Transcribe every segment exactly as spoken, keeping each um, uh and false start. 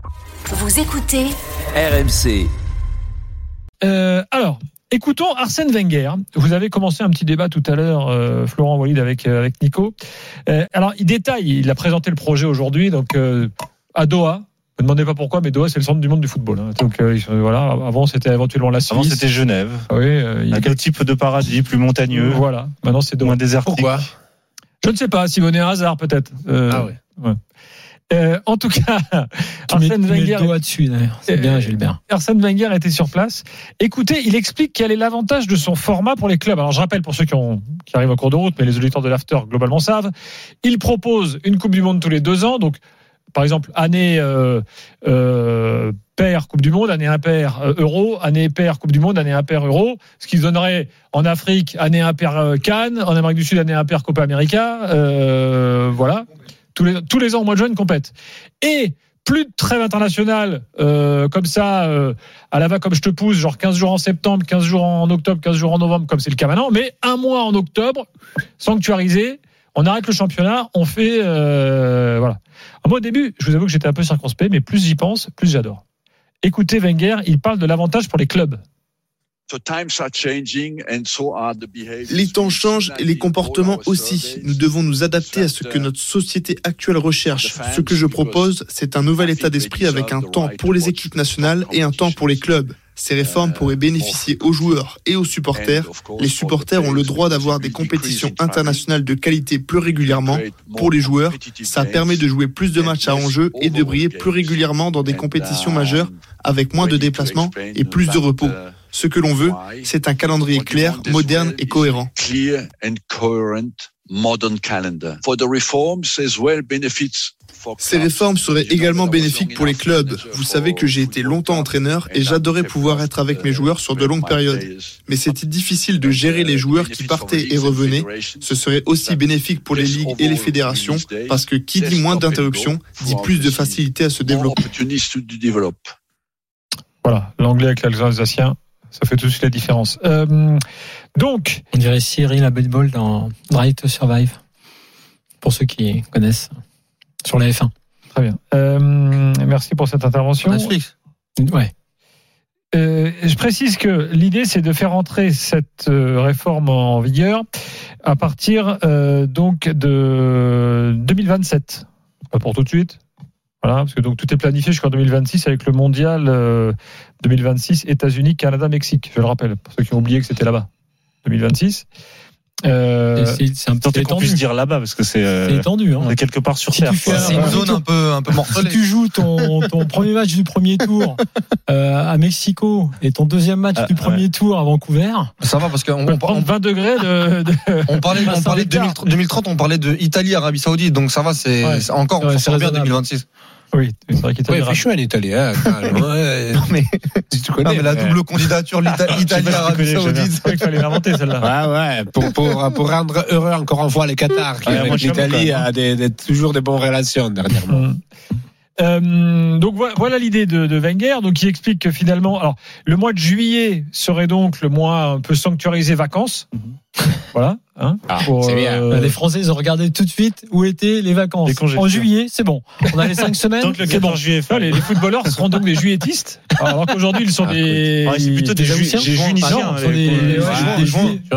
Vous écoutez R M C. Euh, alors, écoutons Arsène Wenger. Vous avez commencé un petit débat tout à l'heure, euh, Florent Walid, avec, euh, avec Nico. Euh, alors, il détaille, il a présenté le projet aujourd'hui, donc euh, à Doha. Ne me demandez pas pourquoi, mais Doha, c'est le centre du monde du football. Hein. Donc euh, voilà, avant c'était éventuellement la Suisse. Avant c'était Genève. Oui, euh, il... À quel type de paradis, plus montagneux. Voilà, maintenant c'est Doha. Moins désertique. Pourquoi ? Je ne sais pas, Simone Hazard peut-être. Euh, Ah ouais. ouais. Euh, en tout cas, Tu mets, Arsène tu mets Wenger, le doigt dessus d'ailleurs. C'est euh, bien, Gilbert. Arsène Wenger était sur place. Écoutez, il explique quel est l'avantage de son format pour les clubs. Alors je rappelle pour ceux qui, ont, qui arrivent en cours de route, mais les auditeurs de l'After globalement savent. Il propose une Coupe du Monde tous les deux ans. Donc par exemple, année euh, euh, paire Coupe du Monde, année impaire euh, Euro, année paire Coupe du Monde, année impaire Euro. Ce qui donnerait en Afrique année impaire euh, Cannes, en Amérique du Sud année impaire Copa América. Euh, voilà. Tous les, tous les ans au mois de juin, une compète. Et plus de trêve internationale, euh, comme ça, euh, à la va comme je te pousse, genre quinze jours en septembre, quinze jours en octobre, quinze jours en novembre, comme c'est le cas maintenant, mais un mois en octobre, sanctuarisé, on arrête le championnat, on fait... Euh, voilà. Moi, au début, je vous avoue que j'étais un peu circonspect, mais plus j'y pense, plus j'adore. Écoutez Wenger, il parle de l'avantage pour les clubs. Les temps changent et les comportements aussi. Nous devons nous adapter à ce que notre société actuelle recherche. Ce que je propose, c'est un nouvel état d'esprit avec un temps pour les équipes nationales et un temps pour les clubs. Ces réformes pourraient bénéficier aux joueurs et aux supporters. Les supporters ont le droit d'avoir des compétitions internationales de qualité plus régulièrement. Pour les joueurs, ça permet de jouer plus de matchs à enjeu et de briller plus régulièrement dans des compétitions majeures avec moins de déplacements et plus de repos. Ce que l'on veut, c'est un calendrier clair, moderne et cohérent. Ces réformes seraient également bénéfiques pour les clubs. Vous savez que j'ai été longtemps entraîneur et j'adorais pouvoir être avec mes joueurs sur de longues périodes. Mais c'était difficile de gérer les joueurs qui partaient et revenaient. Ce serait aussi bénéfique pour les ligues et les fédérations parce que qui dit moins d'interruptions dit plus de facilité à se développer. Voilà, l'anglais avec l'alsacien, ça fait tout de suite la différence. Euh, donc, on dirait Cyril Abitbol dans Drive to Survive, pour ceux qui connaissent, sur la F un. Très bien. Euh, merci pour cette intervention. Netflix. Ouais. Euh, je précise que l'idée, c'est de faire entrer cette euh, réforme en vigueur à partir euh, donc de deux mille vingt-sept. Pas pour tout de suite. Voilà, parce que donc tout est planifié jusqu'en deux mille vingt-six avec le mondial euh, deux mille vingt-six, États-Unis, Canada, Mexique. Je le rappelle, pour ceux qui ont oublié que c'était là-bas. deux mille vingt-six. Euh, c'est, c'est un peu qu'on puisse dire là-bas parce que c'est, euh, c'est étendu. Hein. On est quelque part sur si terre. Fais, c'est une zone un peu, un peu morcelée. Si tu joues ton, ton premier match du premier tour euh, à Mexico et ton deuxième match ah, du premier ouais. tour à Vancouver, ça va parce qu'on on prend vingt degrés de. de on parlait, on parlait de deux mille trente, on parlait de Italie, Arabie Saoudite, donc ça va, c'est, ouais, c'est encore on s'en sort bien deux mille vingt-six. Oui, c'est vrai qu'il ouais, il fait chaud en Italie. Hein, ouais. Non mais si tu connais, non, mais la double candidature l'Italie, Arabie Saoudite, c'est vrai qu'il fallait l'inventer celle-là. Ouais, ouais, pour pour pour rendre heureux encore une fois les Qatars, qui ouais, avec l'Italie a des, des, toujours des bonnes relations dernièrement. Mmh. Euh, donc voilà l'idée de, de Wenger, donc qui explique que finalement, alors le mois de juillet serait donc le mois un peu sanctuarisé vacances. Mmh. Voilà. Hein, ah, pour, c'est bien. Euh, les Français ils ont regardé tout de suite où étaient les vacances. Les en juillet, c'est bon. On a les cinq semaines. Donc le quatorze juillet, les, les footballeurs seront donc des juilletistes. Alors qu'aujourd'hui ils sont ah, des. Ouais, c'est plutôt des, des juiniciens. Ils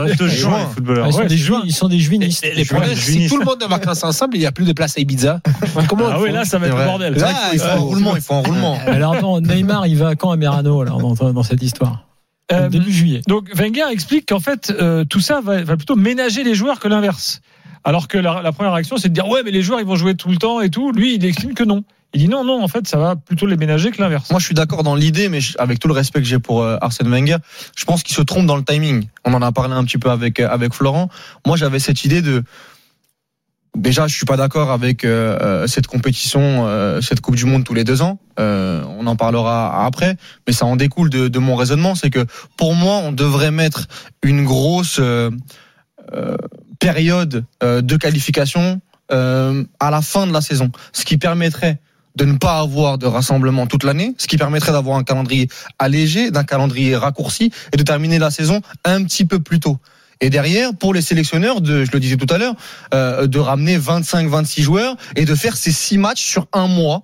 sont des juins. Ils sont des juinistes. Les problèmes, si tout le monde est en vacances ensemble, il n'y a plus de place à Ibiza. Comment Ah oui, là ça va être le bordel. Là il faut un roulement, il faut un roulement. Alors attends, Neymar il va quand à Merano alors dans cette histoire? Euh, début juillet. Donc Wenger explique qu'en fait euh, tout ça va, va plutôt ménager les joueurs que l'inverse. Alors que la, la première réaction c'est de dire ouais mais les joueurs ils vont jouer tout le temps et tout. Lui il explique que non. Il dit non non en fait ça va plutôt les ménager que l'inverse. Moi je suis d'accord dans l'idée mais je, avec tout le respect que j'ai pour euh, Arsène Wenger, je pense qu'il se trompe dans le timing. On en a parlé un petit peu avec euh, avec Florent. Moi j'avais cette idée de Déjà, je suis pas d'accord avec euh, cette compétition, euh, cette Coupe du Monde tous les deux ans. Euh, on en parlera après, mais ça en découle de, de mon raisonnement, c'est que pour moi, on devrait mettre une grosse euh, euh, période euh, de qualification euh, à la fin de la saison, ce qui permettrait de ne pas avoir de rassemblement toute l'année, ce qui permettrait d'avoir un calendrier allégé, d'un calendrier raccourci et de terminer la saison un petit peu plus tôt. Et derrière, pour les sélectionneurs, de, je le disais tout à l'heure, euh, de ramener vingt-cinq vingt-six joueurs et de faire ces six matchs sur un mois.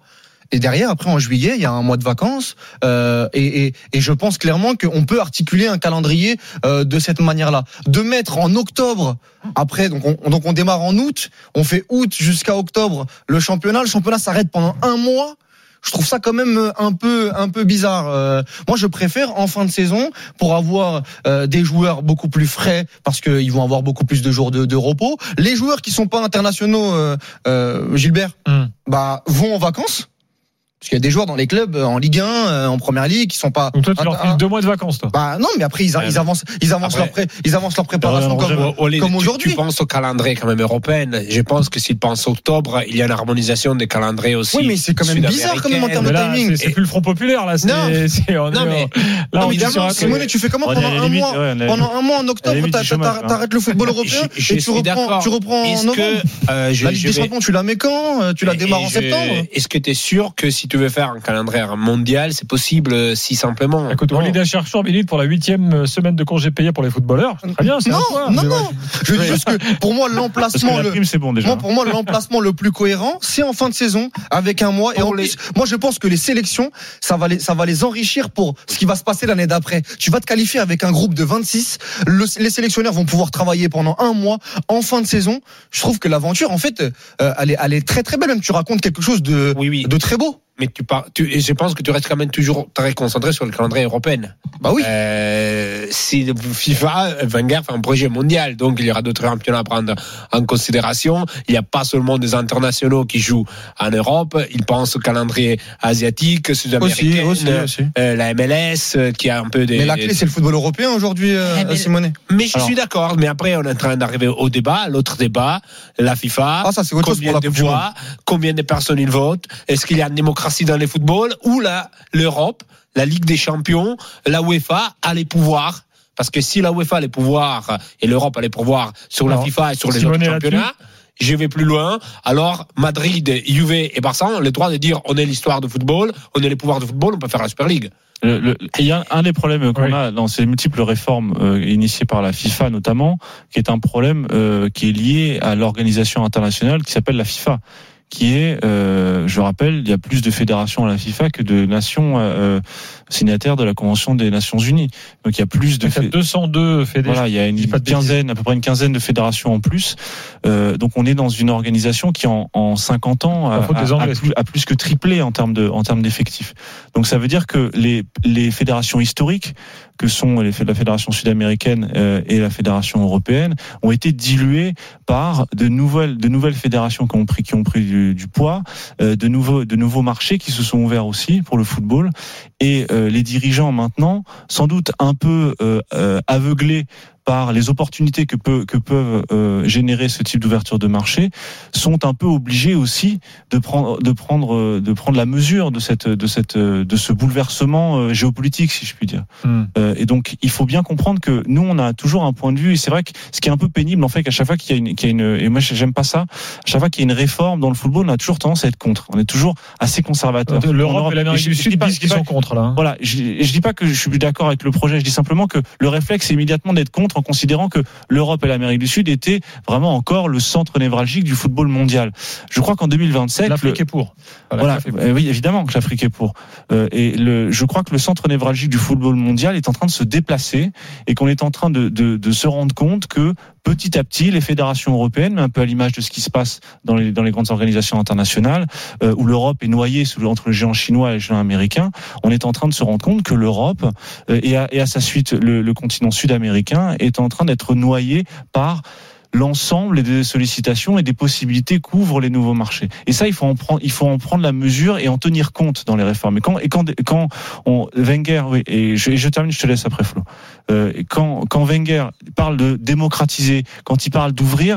Et derrière, après, en juillet, il y a un mois de vacances. Euh, et, et, et je pense clairement qu'on peut articuler un calendrier euh, de cette manière-là. De mettre en octobre, après, donc on, donc on démarre en août, on fait août jusqu'à octobre le championnat. Le championnat s'arrête pendant un mois. Je trouve ça quand même un peu un peu bizarre. Euh, moi, je préfère en fin de saison pour avoir euh, des joueurs beaucoup plus frais parce qu'ils vont avoir beaucoup plus de jours de, de repos. Les joueurs qui sont pas internationaux, euh, euh, Gilbert, mm. bah vont en vacances. Parce qu'il y a des joueurs dans les clubs en Ligue un, en Première Ligue, qui sont pas. Donc toi, tu leur files deux mois de vacances, toi. Bah non, mais après ils, a, ils avancent, ils avancent après, leur pré, ils avancent leur préparation comme, comme, Olé, comme aujourd'hui. Tu penses au calendrier quand même européen. Je pense que s'ils pensent octobre, il y a une harmonisation des calendriers aussi. Oui, mais c'est quand même bizarre quand même en termes de timing. C'est, c'est plus le Front populaire là. C'est, non, c'est, on non mais là, évidemment, Simone, tu fais comment pendant un mois, pendant un mois en octobre, t'arrêtes le football européen et tu reprends, tu reprends en novembre. La Ligue des Champions, tu la mets quand? Tu la démarres en septembre? Est-ce que tu es sûr que si tu veux faire un calendrier mondial, c'est possible si simplement. Écoute, Walid Chercheur milite pour la huitième semaine de congé payé pour les footballeurs. Très bien, c'est non, un non, non. Je dis juste que pour moi l'emplacement, le, prime, c'est bon déjà. Moi, pour moi l'emplacement le plus cohérent, c'est en fin de saison avec un mois. Et en plus, moi je pense que les sélections, ça va les, ça va les enrichir pour ce qui va se passer l'année d'après. Tu vas te qualifier avec un groupe de vingt-six. Le, les sélectionneurs vont pouvoir travailler pendant un mois en fin de saison. Je trouve que l'aventure, en fait, euh, elle est, elle est très très belle. Même tu racontes quelque chose de, oui, oui. de très beau. Mais tu pars, tu, et je pense que tu restes quand même toujours très concentré sur le calendrier européen. Bah oui. Euh, si FIFA, Wenger fait un projet mondial, donc il y aura d'autres championnats à prendre en considération. Il n'y a pas seulement des internationaux qui jouent en Europe. Il pense au calendrier asiatique, sud-américain, aussi, aussi, aussi. Euh, la M L S, qui a un peu des. Mais la clé, c'est le football européen aujourd'hui, euh, Simone. Mais je Alors. suis d'accord. Mais après, on est en train d'arriver au débat, l'autre débat, la FIFA. Ah, ça, c'est autre combien chose pour la de voix, combien de personnes ils votent? Est-ce qu'il y a une démocratie dans les footballs ou la, l'Europe, la Ligue des Champions, la UEFA a les pouvoirs? Parce que si la UEFA a les pouvoirs et l'Europe a les pouvoirs sur la Alors, FIFA et sur les autres championnats, je vais plus loin. Alors, Madrid, Juve et Barça ont le droit de dire on est l'histoire de football, on est les pouvoirs de football, on peut faire la Super League. Le, le, il y a un des problèmes qu'on oui. a dans ces multiples réformes euh, initiées par la FIFA notamment, qui est un problème euh, qui est lié à l'organisation internationale qui s'appelle la FIFA. Qui est, euh, je rappelle, il y a plus de fédérations à la FIFA que de nations euh, signataires de la Convention des Nations Unies. Donc il y a plus de il y a deux cent deux fédérations. Voilà, il y a une quinzaine, à peu près une quinzaine de fédérations en plus. Euh, donc on est dans une organisation qui en, en cinquante ans a, a, a, plus, a plus que triplé en termes de en termes d'effectifs. Donc ça veut dire que les les fédérations historiques que sont les, la fédération sud-américaine euh, et la fédération européenne ont été diluées par de nouvelles de nouvelles fédérations qui ont pris qui ont pris du, du poids, euh, de nouveaux de nouveaux marchés qui se sont ouverts aussi pour le football et euh, les dirigeants maintenant, sans doute un peu euh, euh, aveuglés par les opportunités que peut que peuvent euh, générer ce type d'ouverture de marché, sont un peu obligés aussi de prendre de prendre de prendre la mesure de cette de cette de ce bouleversement euh, géopolitique, si je puis dire. Mm. Euh, et donc il faut bien comprendre que nous on a toujours un point de vue et c'est vrai que ce qui est un peu pénible en fait qu'à chaque fois qu'il y a une qu'il y a une et moi j'aime pas ça, à chaque fois qu'il y a une réforme dans le football, on a toujours tendance à être contre. On est toujours assez conservateur. De l'Europe, Europe, et l'Amérique du Sud disent qu'ils sont contre là. Hein. Voilà, je, je dis pas que je suis d'accord avec le projet, je dis simplement que le réflexe c'est immédiatement d'être contre en considérant que l'Europe et l'Amérique du Sud étaient vraiment encore le centre névralgique du football mondial. Je crois qu'en deux mille vingt-sept, l'Afrique le... est pour. Voilà, voilà. Oui, évidemment que l'Afrique est pour. Euh, et le, je crois que le centre névralgique du football mondial est en train de se déplacer et qu'on est en train de, de, de se rendre compte que petit à petit, les fédérations européennes, mais un peu à l'image de ce qui se passe dans les, dans les grandes organisations internationales, euh, où l'Europe est noyée sous, entre le géant chinois et le géant américain, on est en train de se rendre compte que l'Europe, euh, et, à, et à sa suite le, le continent sud-américain, est en train d'être noyé par l'ensemble des sollicitations et des possibilités qu'ouvrent les nouveaux marchés. Et ça, il faut en prendre, il faut en prendre la mesure et en tenir compte dans les réformes. Et quand, et quand, quand on, Wenger, oui, et je, et je termine, je te laisse après Flo. Euh, quand, quand Wenger parle de démocratiser, quand il parle d'ouvrir,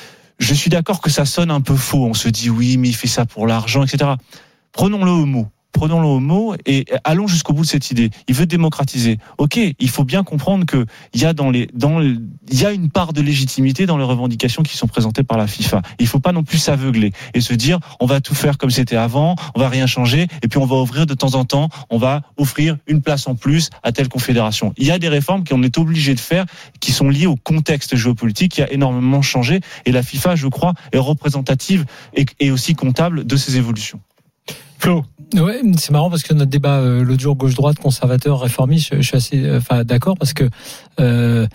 je suis d'accord que ça sonne un peu faux. On se dit oui, mais il fait ça pour l'argent, et cetera. Prenons-le au mot. Prenons-le au mot et allons jusqu'au bout de cette idée. Il veut démocratiser. Ok, il faut bien comprendre que il y a dans les, dans le, il y a une part de légitimité dans les revendications qui sont présentées par la FIFA. Il faut pas non plus s'aveugler et se dire on va tout faire comme c'était avant, on va rien changer et puis on va ouvrir de temps en temps, on va offrir une place en plus à telle confédération. Il y a des réformes qu'on est obligé de faire qui sont liées au contexte géopolitique qui a énormément changé et la FIFA, je crois, est représentative et, et aussi comptable de ces évolutions. Flo. Ouais, c'est marrant parce que notre débat euh, l'autre jour gauche-droite, conservateur, réformiste, je, je suis assez, euh, enfin d'accord parce que euh,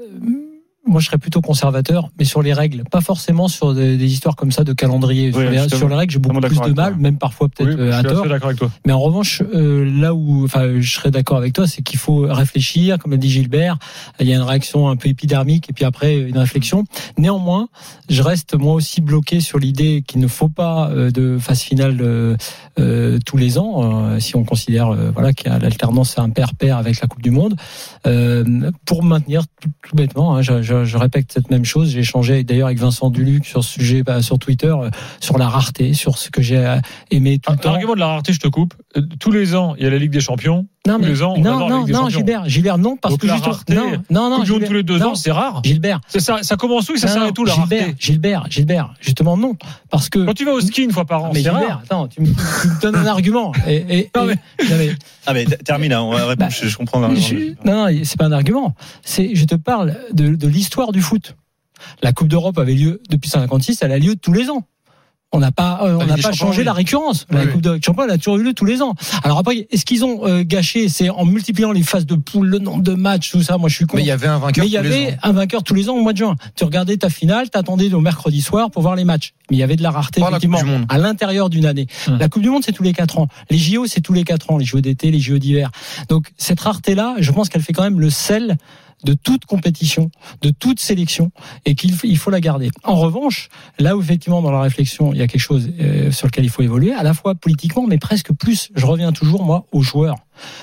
moi je serais plutôt conservateur, mais sur les règles, pas forcément sur des, des histoires comme ça de calendrier. Oui, sur, les, sur les règles, j'ai beaucoup plus de mal, même parfois peut-être oui, euh, à je suis tort. assez d'accord avec toi. Mais en revanche, euh, là où, enfin, je serais d'accord avec toi, c'est qu'il faut réfléchir, comme l'a dit Gilbert. Il y a une réaction un peu épidermique et puis après une réflexion. Néanmoins, je reste moi aussi bloqué sur l'idée qu'il ne faut pas euh, de phase finale euh, euh, tous les ans, euh, si on considère euh, voilà qu'il y a l'alternance impair-pair avec la Coupe du Monde, euh, pour maintenir tout, tout bêtement. Hein, je, je, je répète cette même chose. J'ai échangé d'ailleurs avec Vincent Duluc sur ce sujet, bah, sur Twitter, euh, sur la rareté, sur ce que j'ai aimé tout Ah, le temps. l'argument de la rareté, je te coupe. Euh, Tous les ans, il y a la Ligue des Champions. Non, tous mais, les ans, on non, va avoir la non, Ligue des non, Champions. Gilbert, Gilbert, non, parce Donc que la juste, rareté, non, non, non, Coupe du Monde Gilbert, tous les deux non, ans, c'est rare. Gilbert. C'est ça, ça commence où et ça Non, s'arrête où la Gilbert, rareté? Gilbert, Gilbert, justement non, parce que. Quand tu vas au ski une fois par an, mais c'est Gilbert, rare. attends, tu me, tu me donnes un argument. Et, et, Non, mais- et- non, mais, Ah mais termine, hein, on va répondre. Bah, je, je comprends. Là, je- non, non, c'est pas un argument. C'est, je te parle de, de l'histoire du foot. La Coupe d'Europe avait lieu depuis cinquante-six, elle a lieu tous les ans. On n'a pas, euh, on Ligue n'a des pas Champions, changé oui. la récurrence. La Oui, Coupe de Champions, elle a toujours eu lieu tous les ans. Alors après, est-ce qu'ils ont euh, gâché? C'est en multipliant les phases de poule, le nombre de matchs, tout ça. Moi, je suis con. Mais il y avait un vainqueur Mais il y tous les avait ans. un vainqueur tous les ans au mois de juin. Tu regardais ta finale, t'attendais au mercredi soir pour voir les matchs. Mais il y avait de la rareté, Pas la effectivement, Coupe du Monde. à l'intérieur d'une année. Hum. La Coupe du Monde, c'est tous les quatre ans. Les J O, c'est tous les quatre ans. Les J O d'été, les J O d'hiver. Donc, cette rareté-là, je pense qu'elle fait quand même le sel de toute compétition, de toute sélection, et qu'il il faut la garder. En revanche, là où effectivement dans la réflexion, il y a quelque chose euh, sur lequel il faut évoluer, à la fois politiquement, mais presque plus, je reviens toujours, moi, aux joueurs,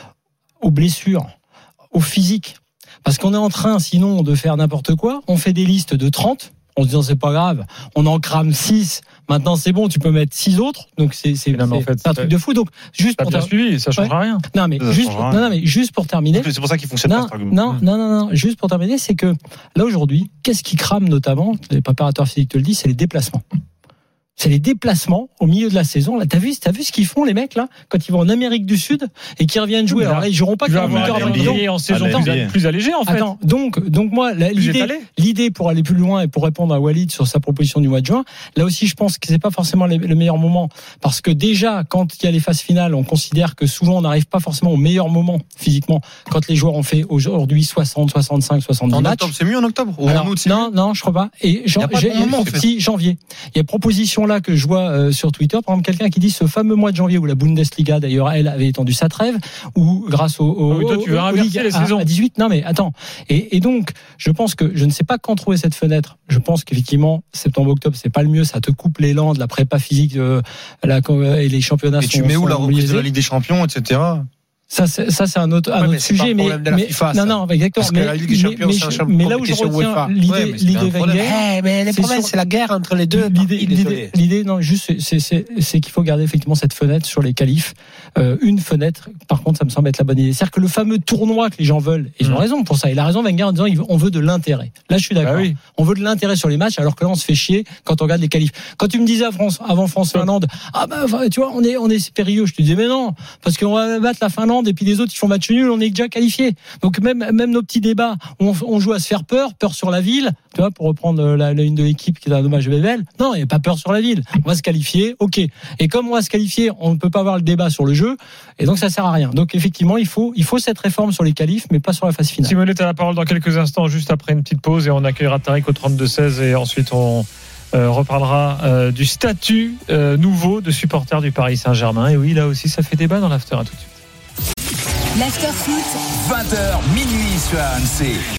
aux blessures, au physique. Parce qu'on est en train, sinon, de faire n'importe quoi. On fait des listes de trente, en se disant c'est pas grave, on en crame six, maintenant c'est bon, tu peux mettre six autres, donc c'est, c'est, Non, mais en c'est fait, un truc de fou. Donc, juste T'as pour bien ter- suivi, ça changera rien. non, mais Ça juste, changera non, rien. non, mais juste pour terminer. C'est pour ça qu'il fonctionne pas Non, cet argument. non, non, non, non, juste pour terminer, c'est que là aujourd'hui, qu'est-ce qui crame notamment, les préparateurs physiques te le disent, c'est les déplacements. C'est les déplacements au milieu de la saison. Là, t'as vu, t'as vu ce qu'ils font les mecs là quand ils vont en Amérique du Sud et qu'ils reviennent jouer. Oui, là, Alors là, ils joueront pas Tu vas quarante-huit avoir heures un avant le N B A. bidon. calendrier en saison Ah, plus, la N B A. plus allégé en fait. Attends, donc, donc moi, la- Plus l'idée, étalé. l'idée pour aller plus loin et pour répondre à Walid sur sa proposition du mois de juin, là aussi, je pense que c'est pas forcément le le meilleur moment parce que déjà, quand il y a les phases finales, on considère que souvent on n'arrive pas forcément au meilleur moment physiquement quand les joueurs ont fait aujourd'hui soixante, soixante-cinq, soixante-dix En matchs. octobre, c'est mieux en octobre ou Alors, en août, c'est non, mieux. non, je crois pas. Et jan- Y a pas de j'ai- bon moment, en fait. si, janvier. Il y a une proposition là que je vois euh, sur Twitter, par exemple, quelqu'un qui dit ce fameux mois de janvier où la Bundesliga, d'ailleurs, elle avait étendu sa trêve, où grâce au, au, Ah oui, toi, tu veux au- aux inverser ligues les à, saisons. à dix-huit. Non, mais attends. Et, et donc, je pense que je ne sais pas quand trouver cette fenêtre. Je pense qu'effectivement, septembre-octobre, c'est pas le mieux. Ça te coupe l'élan de la prépa physique euh, la, et les championnats Et sont, tu mets où la sont reprise de biaisés. la Ligue des Champions, et cetera. Ça, c'est, ça, c'est un autre, un Ouais, mais autre c'est pas sujet, un mais, problème de la mais- FIFA, non, ça. non, exactement. Parce que mais, la Ligue des mais- Champions, mais, c'est un je- champion- mais là où je compétition retiens UEFA. l'idée, Ouais, mais c'est l'idée un problème. Wenger, Eh, mais les c'est problèmes, sur- c'est la guerre entre les deux. L'idée, parties, l'idée, désolé. l'idée, non, juste, c'est, c'est, c'est qu'il faut garder effectivement cette fenêtre sur les qualifs. Euh, une fenêtre, par contre, ça me semble être la bonne idée. C'est-à-dire que le fameux tournoi que les gens veulent, et ils ont Mmh. raison pour ça. Il a raison, Wenger, en disant, il veut- on veut de l'intérêt. Là, je suis d'accord. Bah oui. On veut de l'intérêt sur les matchs, alors que là, on se fait chier quand on regarde les qualifs. Quand tu me disais à France, avant France-Finlande, ah bah, enfin, tu vois, on est, on est périlleux. Je te disais, mais non, parce qu'on va battre la Finlande et puis les autres, ils font match nul, on est déjà qualifié. Donc même, même nos petits débats, on, on joue à se faire peur, peur sur la ville, tu vois, pour reprendre la, la une de l'équipe qui est un hommage à Bébel. Non, il n'y a pas peur sur la ville. On va se qualifier, ok. Et comme on va se qualifier, on ne peut pas avoir le débat sur le jeu, et donc ça sert à rien. Donc effectivement, il faut, il faut cette réforme sur les qualifs, mais pas sur la phase finale. Simonette, tu as la parole dans quelques instants, juste après une petite pause, et on accueillera Tariq au trente-deux seize, et ensuite on euh, reparlera euh, du statut euh, nouveau de supporter du Paris Saint-Germain. Et oui, là aussi, ça fait débat dans l'after. À tout de suite. L'after foot. vingt heures minuit sur R M C.